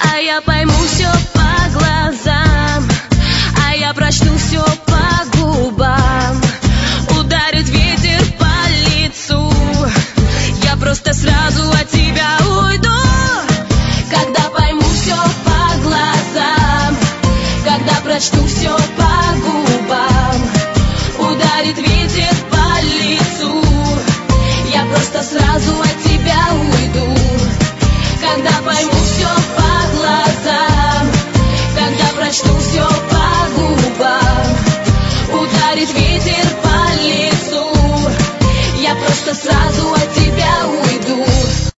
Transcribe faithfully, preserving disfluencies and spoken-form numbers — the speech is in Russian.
А я пойму все по глазам, а я прочту все по губам. Ударит ветер по лицу, я просто